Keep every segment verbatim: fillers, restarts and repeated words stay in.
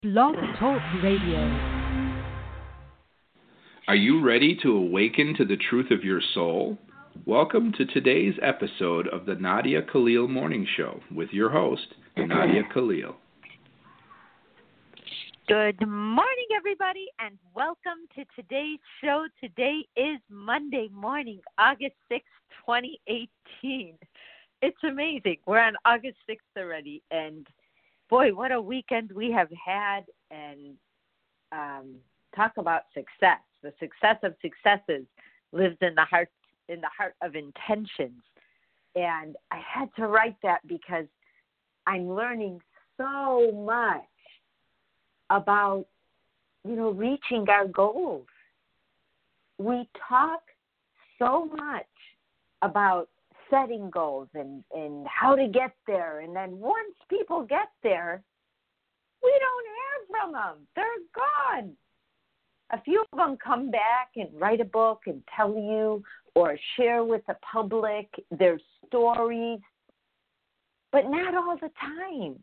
Blog Talk Radio. Are you ready to awaken to the truth of your soul? Welcome to today's episode of the Nadia Khalil Morning Show with your host, Nadia Khalil. Good morning, everybody, and welcome to today's show. Today is Monday morning, August sixth, twenty eighteen. It's amazing. We're on August sixth already, and boy, what a weekend we have had. And um, talk about success. The success of successes lives in the heart, in the heart of intentions. And I had to write that because I'm learning so much about, you know, reaching our goals. We talk so much about setting goals and, and how to get there. And then once people get there, we don't hear from them. They're gone. A few of them come back and write a book and tell you or share with the public their stories, but not all the time.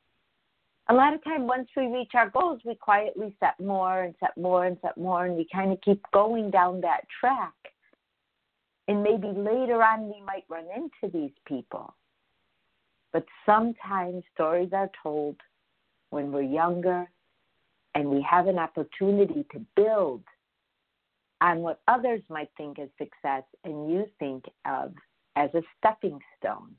A lot of time, once we reach our goals, we quietly set more and set more and set more, and we kind of keep going down that track. And maybe later on we might run into these people. But sometimes stories are told when we're younger and we have an opportunity to build on what others might think is success and you think of as a stepping stone.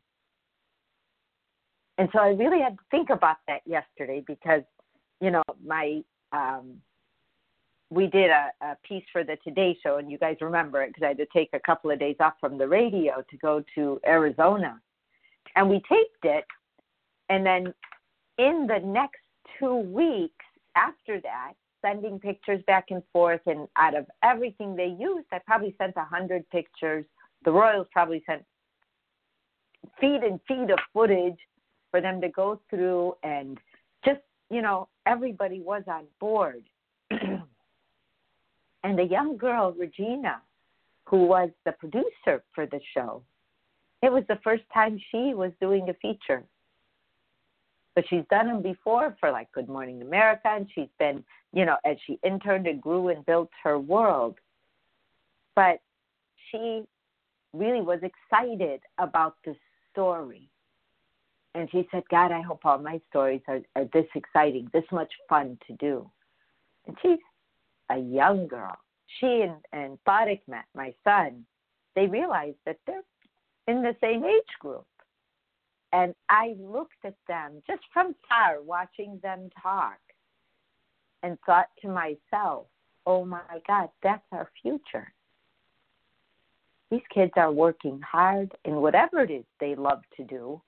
And so I really had to think about that yesterday because, you know, my um, we did a, a piece for the Today Show, and you guys remember it because I had to take a couple of days off from the radio to go to Arizona. And we taped it, and then in the next two weeks after that, sending pictures back and forth, and out of everything they used, I probably sent one hundred pictures. The Royals probably sent feet and feet of footage for them to go through, and just, you know, everybody was on board. And the young girl, Regina, who was the producer for the show, it was the first time she was doing a feature. But she's done them before for like Good Morning America, and she's been, you know, as she interned and grew and built her world. But she really was excited about the story. And she said, God, I hope all my stories are, are this exciting, this much fun to do. And she's a young girl. She and, and Tariq, my son, they realized that they're in the same age group. And I looked at them just from far, watching them talk, and thought to myself, oh my God, that's our future. These kids are working hard in whatever it is they love to do.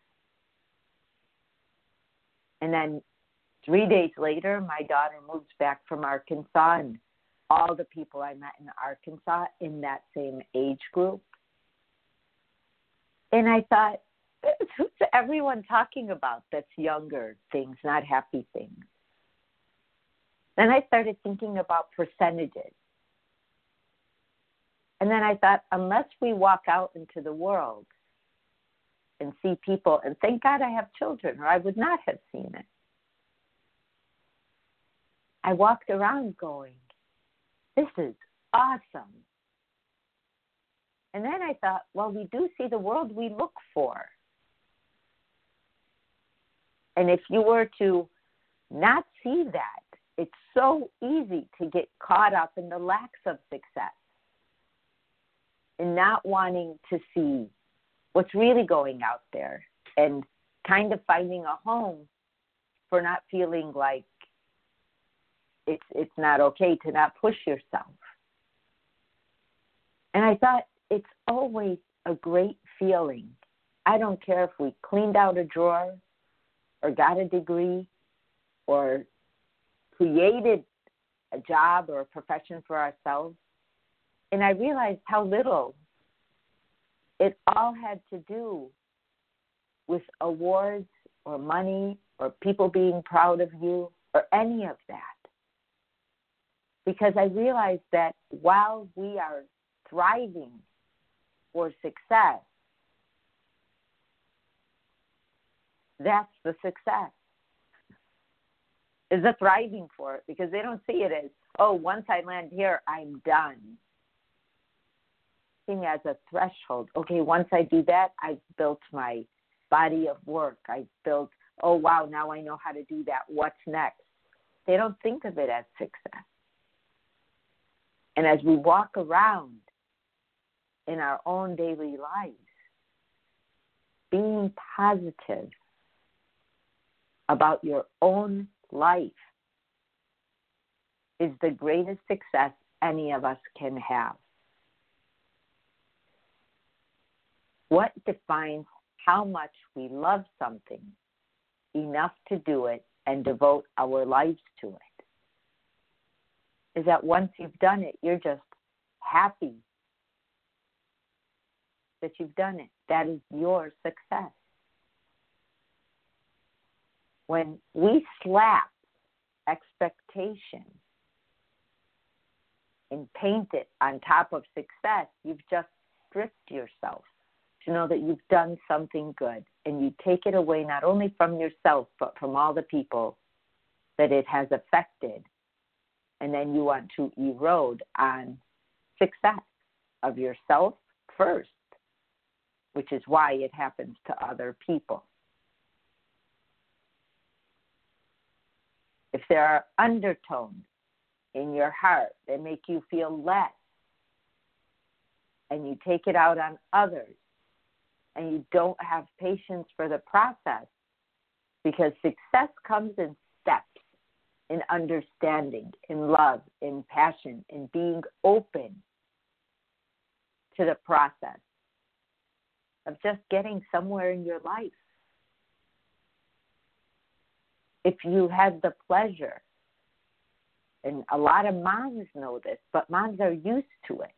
And then three days later, my daughter moves back from Arkansas, and all the people I met in Arkansas in that same age group. And I thought, who's everyone talking about that's younger things, not happy things? Then I started thinking about percentages. And then I thought, unless we walk out into the world and see people, and thank God I have children, or I would not have seen it. I walked around going, this is awesome. And then I thought, well, we do see the world we look for. And if you were to not see that, it's so easy to get caught up in the lacks of success and not wanting to see what's really going out there and kind of finding a home for not feeling like it's it's not okay to not push yourself. And I thought it's always a great feeling. I don't care if we cleaned out a drawer or got a degree or created a job or a profession for ourselves. And I realized how little it all had to do with awards or money or people being proud of you or any of that. Because I realized that while we are thriving for success, that's the success. is the thriving for it, because they don't see it as, oh, once I land here, I'm done. Seeing as a threshold. Okay, once I do that, I've built my body of work. I've built, oh, wow, now I know how to do that. What's next? They don't think of it as success. And as we walk around in our own daily lives, being positive about your own life is the greatest success any of us can have. What defines how much we love something enough to do it and devote our lives to it is that once you've done it, you're just happy that you've done it. That is your success. When we slap expectation and paint it on top of success, you've just stripped yourself to know that you've done something good, and you take it away not only from yourself but from all the people that it has affected, and then you want to erode on success of yourself first, which is why it happens to other people. If there are undertones in your heart that make you feel less, and you take it out on others, and you don't have patience for the process, because success comes in steps, in understanding, in love, in passion, in being open to the process of just getting somewhere in your life. If you had the pleasure, and a lot of moms know this, but moms are used to it,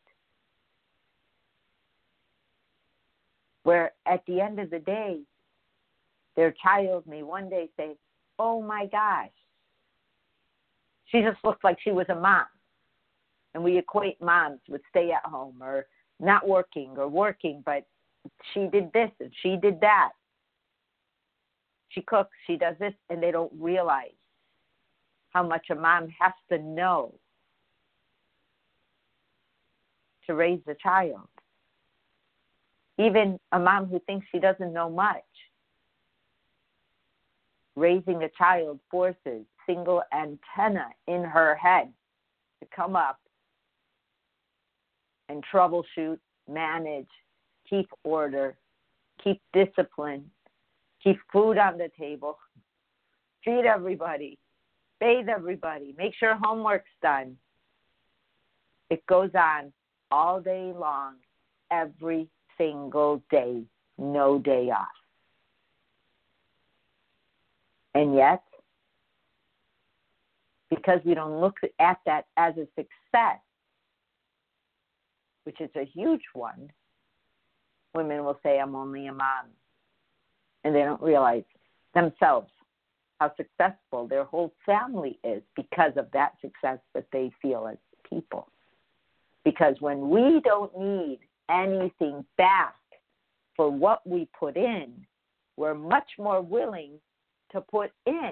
where at the end of the day, their child may one day say, oh my gosh, she just looked like she was a mom. And we equate moms with stay at home or not working or working, but she did this and she did that. She cooks, she does this, and they don't realize how much a mom has to know to raise a child. Even a mom who thinks she doesn't know much, raising a child forces single antenna in her head to come up and troubleshoot, manage, keep order, keep discipline, keep food on the table, feed everybody, bathe everybody, make sure homework's done. It goes on all day long, every single day, no day off. And yet, because we don't look at that as a success, which is a huge one, women will say, I'm only a mom. And they don't realize themselves how successful their whole family is because of that success that they feel as people. Because when we don't need anything back for what we put in, we're much more willing to put in.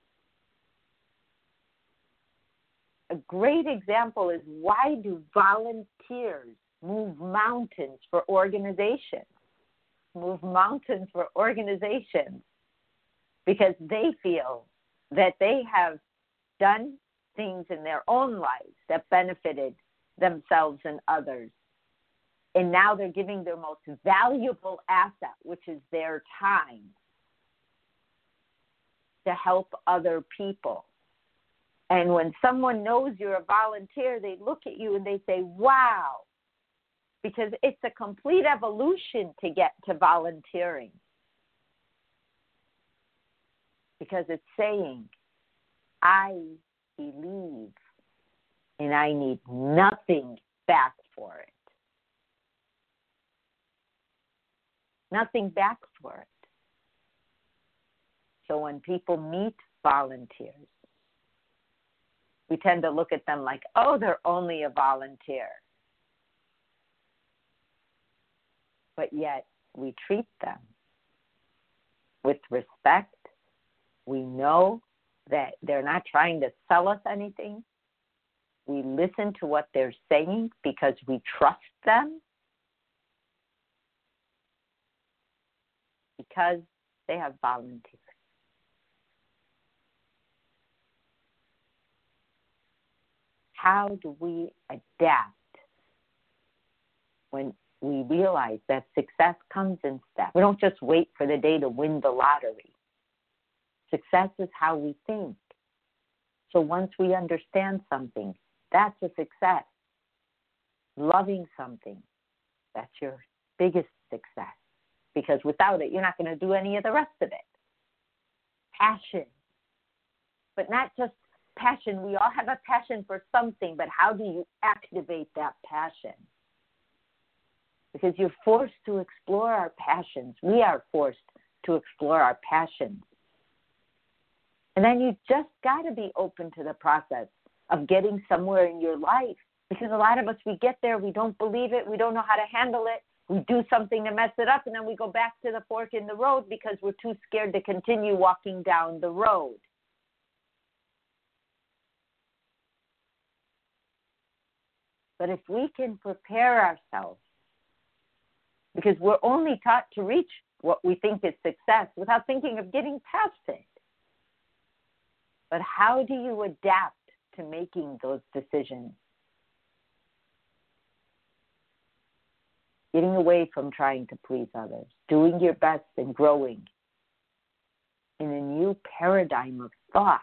A great example is, why do volunteers move mountains for organizations? Move mountains for organizations because they feel that they have done things in their own lives that benefited themselves and others. And now they're giving their most valuable asset, which is their time, to help other people. And when someone knows you're a volunteer, they look at you and they say, wow, because it's a complete evolution to get to volunteering. Because it's saying, I believe and I need nothing back for it. Nothing back for it. So when people meet volunteers, we tend to look at them like, oh, they're only a volunteer. But yet we treat them with respect. We know that they're not trying to sell us anything. We listen to what they're saying because we trust them, because they have volunteered. How do we adapt when we realize that success comes in steps? We don't just wait for the day to win the lottery. Success is how we think. So once we understand something, that's a success. Loving something, that's your biggest success. Because without it, you're not going to do any of the rest of it. Passion. But not just passion. We all have a passion for something, but how do you activate that passion? Because you're forced to explore our passions. We are forced to explore our passions. And then you just got to be open to the process of getting somewhere in your life. Because a lot of us, we get there, we don't believe it, we don't know how to handle it. We do something to mess it up, and then we go back to the fork in the road because we're too scared to continue walking down the road. But if we can prepare ourselves, because we're only taught to reach what we think is success without thinking of getting past it. But how do you adapt to making those decisions? Getting away from trying to please others, doing your best and growing in a new paradigm of thought,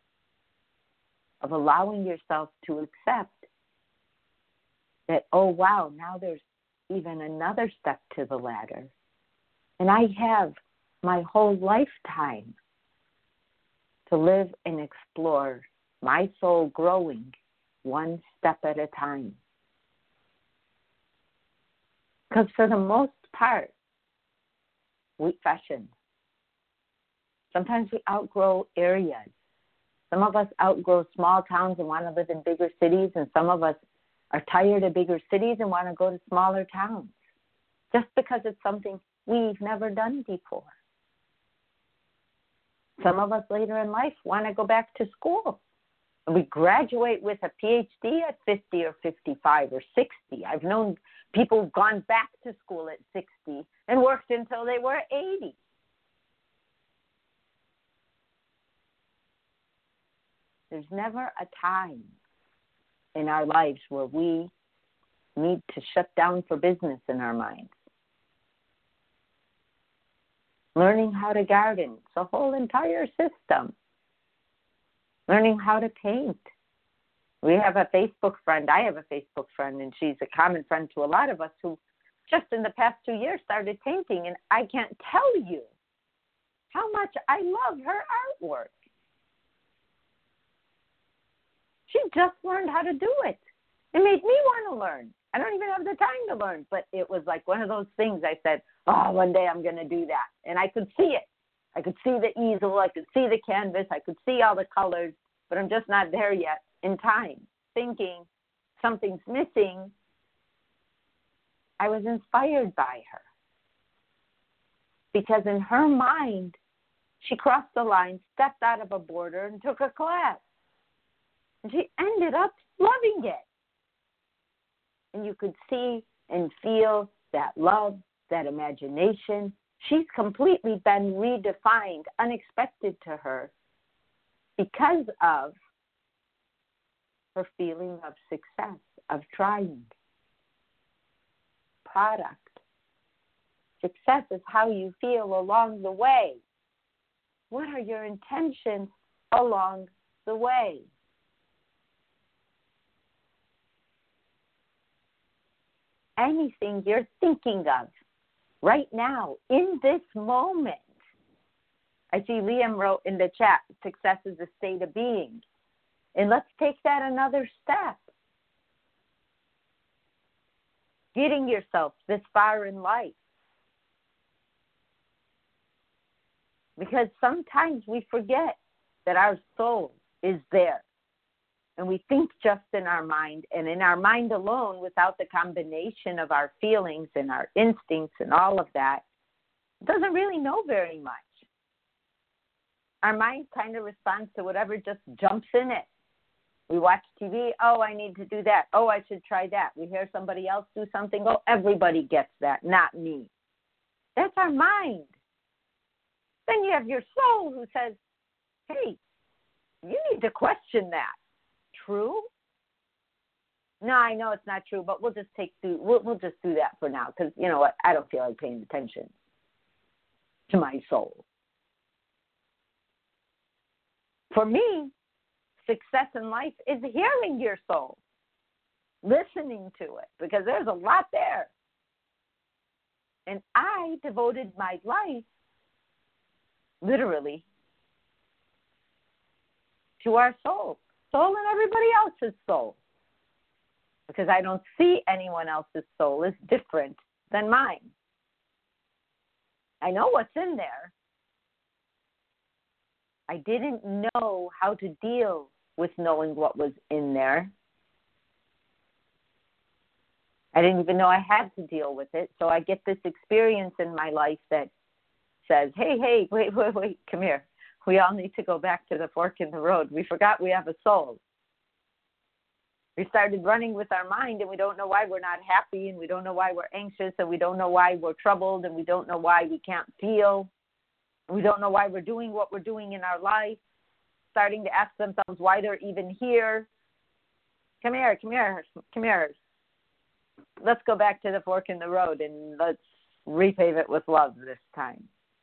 of allowing yourself to accept that, oh, wow, now there's even another step to the ladder. And I have my whole lifetime to live and explore my soul growing one step at a time. Because for the most part, we fashion. Sometimes we outgrow areas. Some of us outgrow small towns and want to live in bigger cities, and some of us are tired of bigger cities and want to go to smaller towns just because it's something we've never done before. Some of us later in life want to go back to school. And we graduate with a P H D at fifty or fifty-five or sixty. I've known people who've gone back to school at sixty and worked until they were eighty. There's never a time in our lives where we need to shut down for business in our minds. Learning how to garden, it's a whole entire system. Learning how to paint. We have a Facebook friend, I have a Facebook friend, and she's a common friend to a lot of us who just in the past two years started painting, and I can't tell you how much I love her artwork. She just learned how to do it. It made me want to learn. I don't even have the time to learn, but it was like one of those things I said, oh, one day I'm going to do that. And I could see it. I could see the easel. I could see the canvas. I could see all the colors, but I'm just not there yet in time, thinking something's missing. I was inspired by her because in her mind, she crossed the line, stepped out of a border, and took a class. And she ended up loving it. And you could see and feel that love, that imagination. She's completely been redefined, unexpected to her, because of her feeling of success, of trying. Product. Success is how you feel along the way. What are your intentions along the way? Anything you're thinking of right now, in this moment. I see Liam wrote in the chat, success is a state of being. And let's take that another step. Getting yourself this far in life. Because sometimes we forget that our soul is there. And we think just in our mind, and in our mind alone, without the combination of our feelings and our instincts and all of that, it doesn't really know very much. Our mind kind of responds to whatever just jumps in it. We watch T V, oh, I need to do that. Oh, I should try that. We hear somebody else do something, oh, everybody gets that, not me. That's our mind. Then you have your soul who says, hey, you need to question that. True? No, I know it's not true, but we'll just take do we'll we'll just do that for now because you know what? I don't feel like paying attention to my soul. For me, success in life is hearing your soul, listening to it, because there's a lot there. And I devoted my life, literally, to our soul, soul and everybody else's soul, because I don't see anyone else's soul as different than mine. I know what's in there. I didn't know how to deal with knowing what was in there. I didn't even know I had to deal with it. So I get this experience in my life that says, hey, hey, wait, wait, wait, come here. We all need to go back to the fork in the road. We forgot we have a soul. We started running with our mind, and we don't know why we're not happy, and we don't know why we're anxious, and we don't know why we're troubled, and we don't know why we can't feel. We don't know why we're doing what we're doing in our life. Starting to ask themselves why they're even here. Come here, come here, come here. Let's go back to the fork in the road and let's repave it with love this time.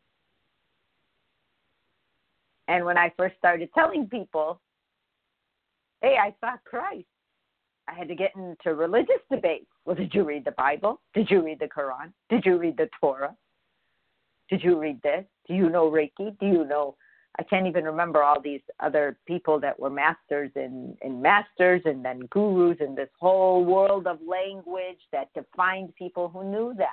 And when I first started telling people, hey, I saw Christ, I had to get into religious debates. Well, did you read the Bible? Did you read the Quran? Did you read the Torah? Did you read this? Do you know Reiki? Do you know? I can't even remember all these other people that were masters and, and masters and then gurus and this whole world of language that defined people who knew that.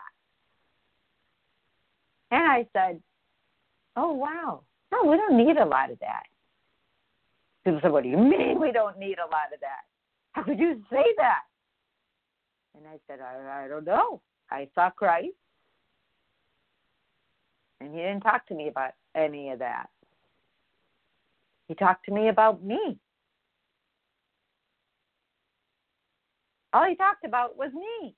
And I said, oh, wow. No, we don't need a lot of that. People said, what do you mean we don't need a lot of that? How could you say that? And I said, I, I don't know. I saw Christ. And he didn't talk to me about any of that. He talked to me about me. All he talked about was me.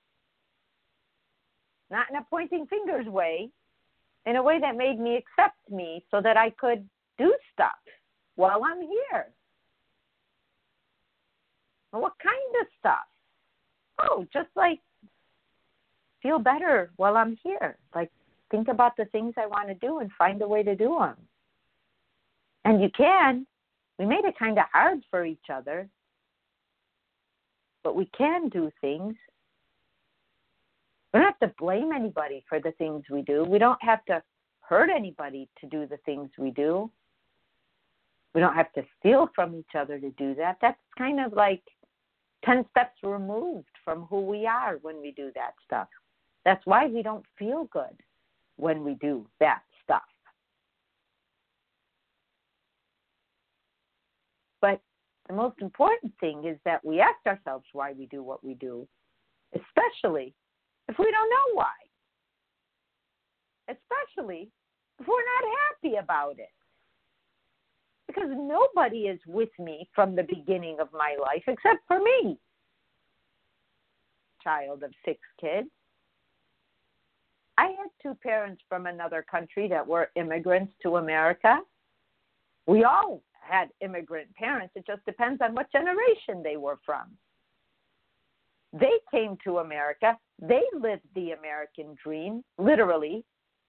Not in a pointing fingers way, in a way that made me accept me so that I could do stuff while I'm here. Well, what kind of stuff? Oh, just like feel better while I'm here. Like think about the things I want to do and find a way to do them. And you can. We made it kind of hard for each other. But we can do things. We don't have to blame anybody for the things we do. We don't have to hurt anybody to do the things we do. We don't have to steal from each other to do that. That's kind of like ten steps removed from who we are when we do that stuff. That's why we don't feel good when we do that stuff. But the most important thing is that we ask ourselves why we do what we do, especially if we don't know why. Especially if we're not happy about it. Because nobody is with me from the beginning of my life except for me. Child of six kids. I had two parents from another country that were immigrants to America. We all had immigrant parents. It just depends on what generation they were from. They came to America. They lived the American dream, literally.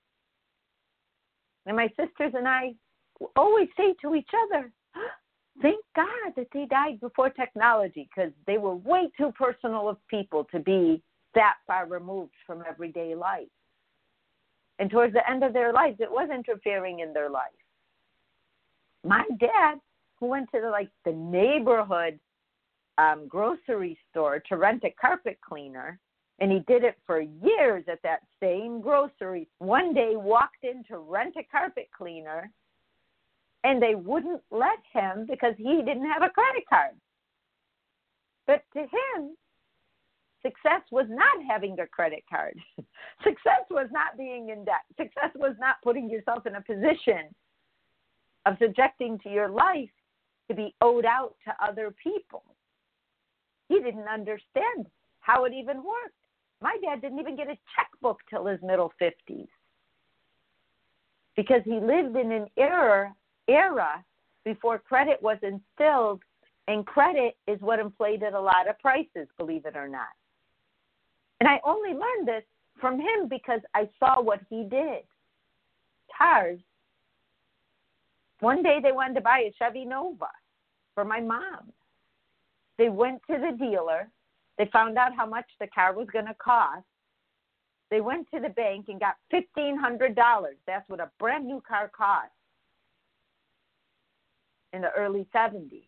And my sisters and I always say to each other, thank God that they died before technology, because they were way too personal of people to be that far removed from everyday life. And towards the end of their lives, it was interfering in their life. My dad, who went to the, like the neighborhood um, grocery store to rent a carpet cleaner, and he did it for years at that same grocery, one day walked in to rent a carpet cleaner, and they wouldn't let him because he didn't have a credit card. But to him, success was not having a credit card. Success was not being in debt. Success was not putting yourself in a position of subjecting to your life to be owed out to other people. He didn't understand how it even worked. My dad didn't even get a checkbook till his middle fifties because he lived in an era, era before credit was instilled, and credit is what inflated a lot of prices, believe it or not. And I only learned this from him because I saw what he did. Cars. One day they wanted to buy a Chevy Nova for my mom. They went to the dealer. They found out how much the car was going to cost. They went to the bank and got fifteen hundred dollars. That's what a brand new car cost in the early seventies.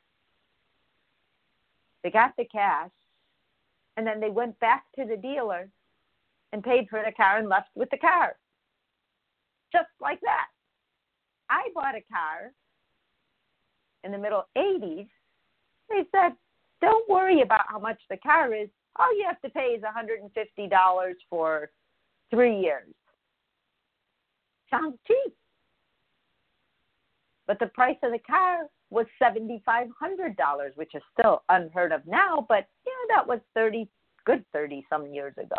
They got the cash, and then they went back to the dealer and paid for the car and left with the car. Just like that. I bought a car in the middle eighties. They said, don't worry about how much the car is. All you have to pay is one hundred fifty dollars for three years. Sounds cheap. But the price of the car was seven thousand five hundred dollars, which is still unheard of now, but you know, that was thirty, good thirty-some years ago.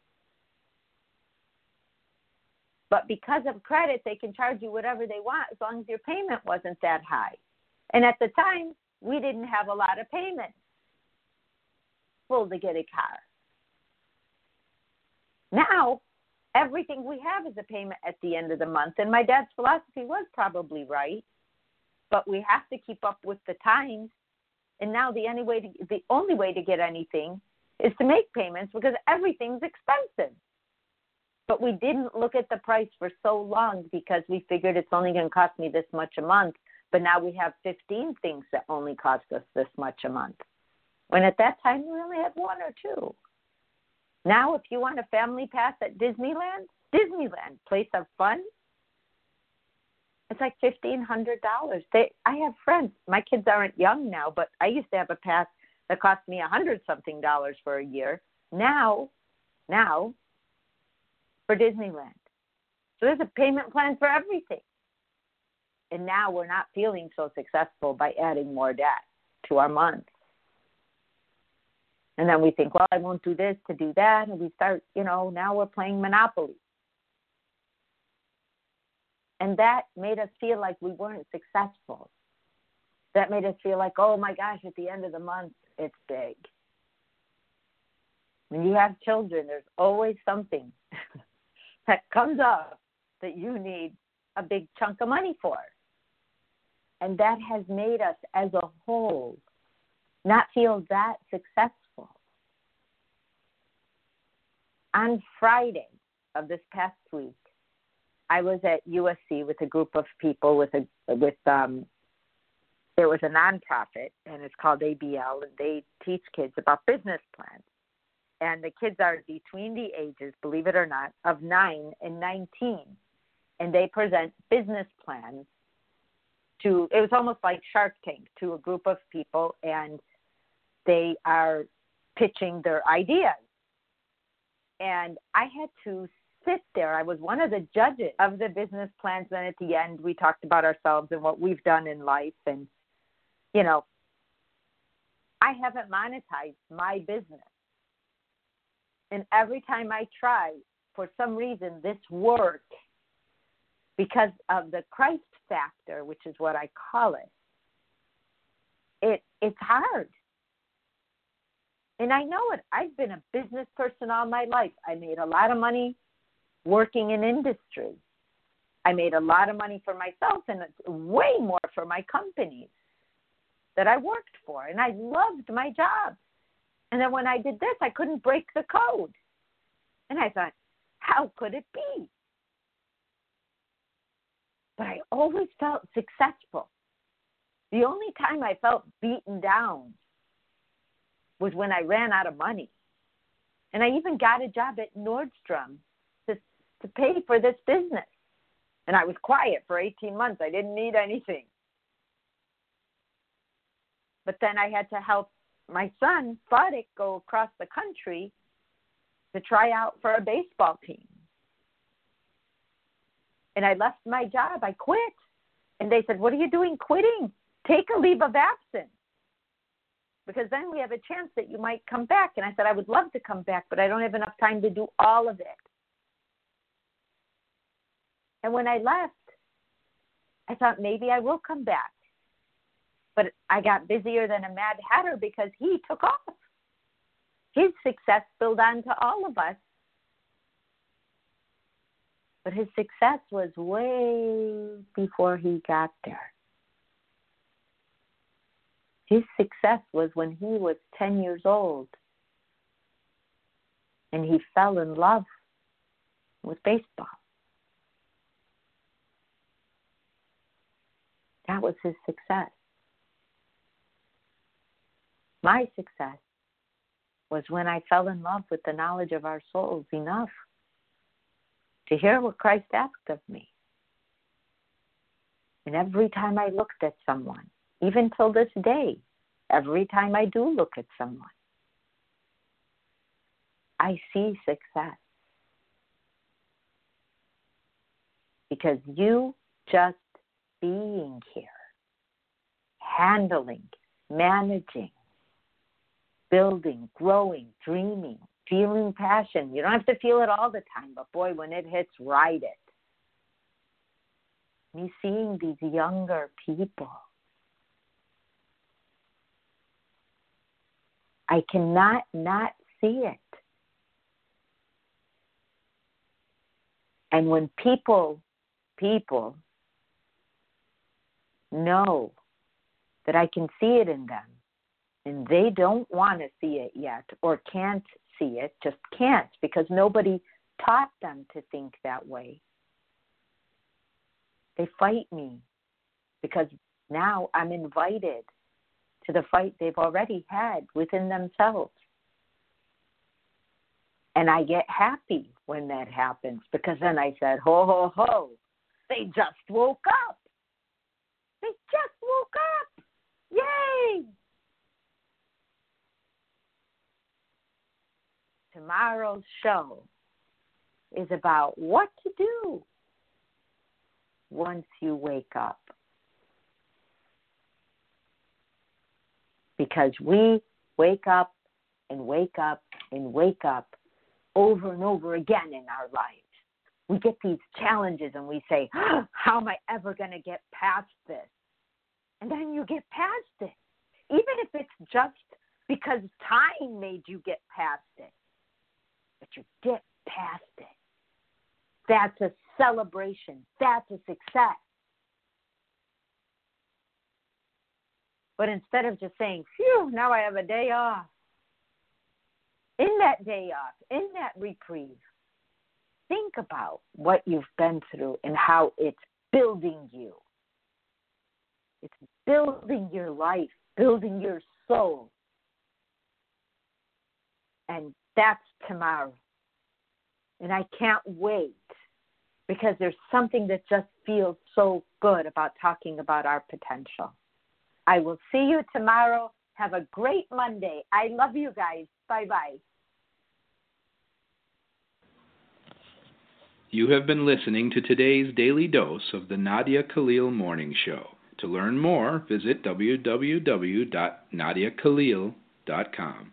But because of credit, they can charge you whatever they want as long as your payment wasn't that high. And at the time, we didn't have a lot of payments full to get a car. Now, everything we have is a payment at the end of the month. And my dad's philosophy was probably right, but we have to keep up with the times. And now the only way to, the only way to get anything is to make payments because everything's expensive. But we didn't look at the price for so long because we figured it's only going to cost me this much a month. But now we have fifteen things that only cost us this much a month. When at that time, we only had one or two. Now, if you want a family pass at Disneyland, Disneyland, place of fun, it's like fifteen hundred dollars. They, I have friends. My kids aren't young now, but I used to have a pass that cost me a hundred something dollars for a year. Now, now, for Disneyland. So there's a payment plan for everything. And now we're not feeling so successful by adding more debt to our month. And then we think, well, I won't do this to do that. And we start, you know, now we're playing Monopoly. And that made us feel like we weren't successful. That made us feel like, oh, my gosh, at the end of the month, it's big. When you have children, there's always something that comes up that you need a big chunk of money for. And that has made us as a whole not feel that successful. On Friday of this past week, I was at U S C with a group of people with a with um there was a nonprofit and it's called A B L and they teach kids about business plans. And the kids are between the ages, believe it or not, of nine and nineteen. And they present business plans to, it was almost like Shark Tank, to a group of people, and they are pitching their ideas. And I had to sit there. I was one of the judges of the business plans. Then at the end, we talked about ourselves and what we've done in life. And, you know, I haven't monetized my business. And every time I try, for some reason, this work, because of the Christ factor, which is what I call it, it it's hard. And I know it. I've been a business person all my life. I made a lot of money working in industry. I made a lot of money for myself and way more for my companies that I worked for. And I loved my job. And then when I did this, I couldn't break the code. And I thought, how could it be? But I always felt successful. The only time I felt beaten down was when I ran out of money. And I even got a job at Nordstrom to, to pay for this business. And I was quiet for eighteen months. I didn't need anything. But then I had to help my son, Fadik, go across the country to try out for a baseball team. And I left my job. I quit. And they said, what are you doing quitting? Take a leave of absence, because then we have a chance that you might come back. And I said, I would love to come back, but I don't have enough time to do all of it. And when I left, I thought maybe I will come back. But I got busier than a Mad Hatter because he took off. His success spilled on to all of us. But his success was way before he got there. His success was when he was ten years old and he fell in love with baseball. That was his success. My success was when I fell in love with the knowledge of our souls enough to hear what Christ asked of me. And every time I looked at someone, even till this day, every time I do look at someone, I see success. Because you just being here, handling, managing, building, growing, dreaming, feeling passion. You don't have to feel it all the time, but boy, when it hits, ride it. Me seeing these younger people, I cannot not see it. And when people, people know that I can see it in them, and they don't want to see it yet or can't see it, just can't, because nobody taught them to think that way. They fight me because now I'm invited to the fight they've already had within themselves. And I get happy when that happens, because then I said, ho, ho, ho, they just woke up. They just woke up. Yay! Tomorrow's show is about what to do once you wake up. Because we wake up and wake up and wake up over and over again in our lives. We get these challenges and we say, oh, how am I ever going to get past this? And then you get past it. Even if it's just because time made you get past it. But you get past it. That's a celebration. That's a success. But instead of just saying, phew, now I have a day off. In that day off, in that reprieve, think about what you've been through and how it's building you. It's building your life, building your soul. And that's tomorrow. And I can't wait, because there's something that just feels so good about talking about our potential. I will see you tomorrow. Have a great Monday. I love you guys. Bye-bye. You have been listening to today's daily dose of the Nadia Khalil Morning Show. To learn more, visit w w w dot nadia khalil dot com.